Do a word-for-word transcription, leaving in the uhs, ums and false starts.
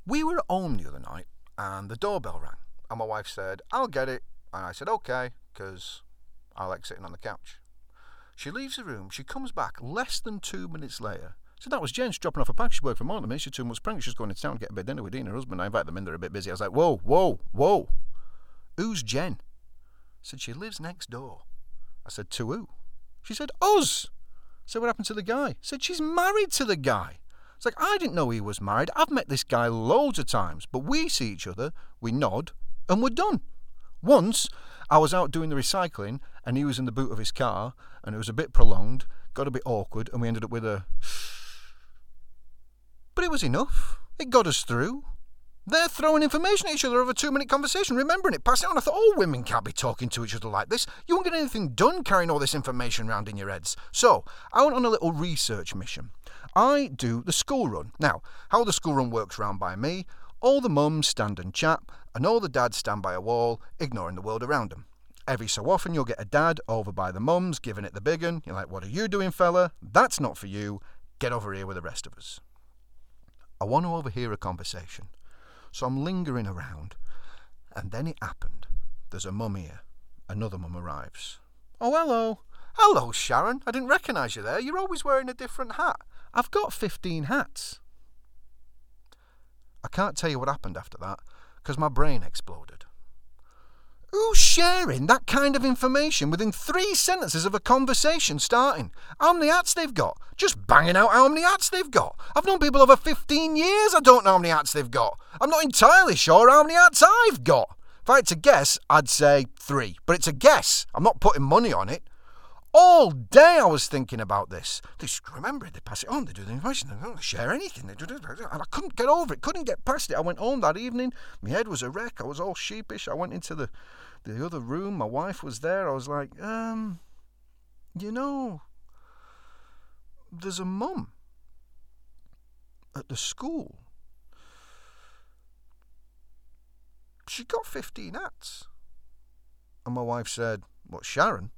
We were at home the other night, and the doorbell rang, and my wife said, "I'll get it," and I said, "Okay," because I like sitting on the couch. She leaves the room, she comes back less than two minutes later. So that was Jen, she's dropping off a pack, she worked for more than me, she's two months pregnant, she's going into town to get a bit of dinner with Dean and her husband. I invite them in, they're a bit busy. I was like, whoa, whoa, whoa, who's Jen? I said, she lives next door. I said, to who? She said, us. I said, what happened to the guy? I said, she's married to the guy. It's like, I didn't know he was married. I've met this guy loads of times, but we see each other, we nod, and we're done. Once, I was out doing the recycling, and he was in the boot of his car, and it was a bit prolonged, got a bit awkward, and we ended up with a... But it was enough. It got us through. They're throwing information at each other over a two-minute conversation, remembering it, passing it on. I thought, oh, women can't be talking to each other like this. You won't get anything done carrying all this information around in your heads. So, I went on a little research mission. I do the school run. Now, how the school run works round by me, all the mums stand and chat, and all the dads stand by a wall, ignoring the world around them. Every so often you'll get a dad over by the mums, giving it the big un. You're like, what are you doing, fella? That's not for you. Get over here with the rest of us. I want to overhear a conversation. So I'm lingering around, and then it happened. There's a mum here. Another mum arrives. Oh, hello. Hello, Sharon. I didn't recognise you there. You're always wearing a different hat. I've got fifteen hats. I can't tell you what happened after that, because my brain exploded. Who's sharing that kind of information within three sentences of a conversation starting? How many hats they've got? Just banging out how many hats they've got. I've known people over fifteen years, I don't know how many hats they've got. I'm not entirely sure how many hats I've got. If I had to guess, I'd say three. But it's a guess. I'm not putting money on it. All day I was thinking about this. They just remember it, they pass it on, they do the information, they don't share anything. They do, and I couldn't get over it, couldn't get past it. I went home that evening, my head was a wreck, I was all sheepish. I went into the, the other room, my wife was there. I was like, um, you know, there's a mum at the school. She got fifteen hats. And my wife said, what, Sharon?